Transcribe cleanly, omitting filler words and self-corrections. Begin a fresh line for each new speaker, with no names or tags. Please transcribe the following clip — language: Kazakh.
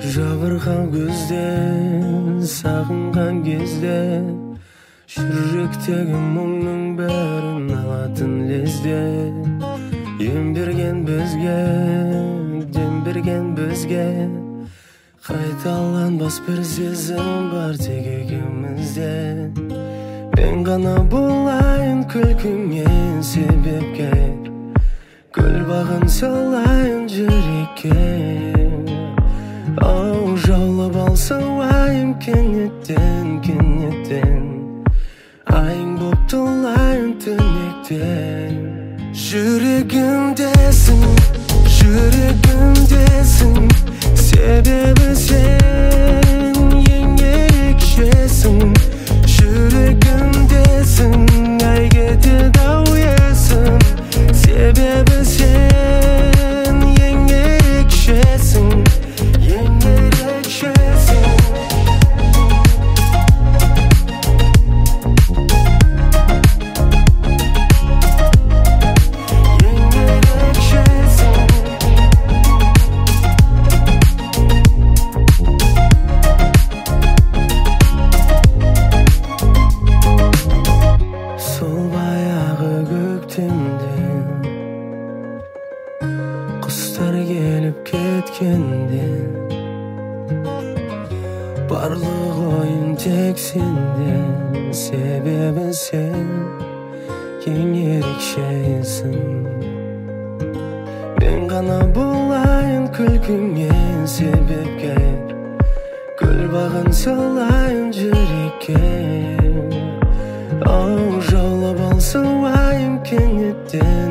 жабырқау көзден сағынған кезде жүректегі мұңның бәрін алатын лезде ем берген бізге дем берген бізге қайталанбас бір сезім бар тек екеумізде мен ғана болайын күлкіңе себепкер гүл бағын салайын жүрекке оу жаулап алса уайым кенеттен айың боп тұлайын түнектен жүрегімдесің себебі сен ең ерекшесің жүрегімдесің ай кетеді ау есім себебі сен ең ерекшесің құстар келіп кеткенде барлық ойын тек сенде себебі сен ең ерекшесің мен ғана болайын күлкіңе себепкер гүл бағын салайын жүрекке оу жаулап алса уайым кенеттен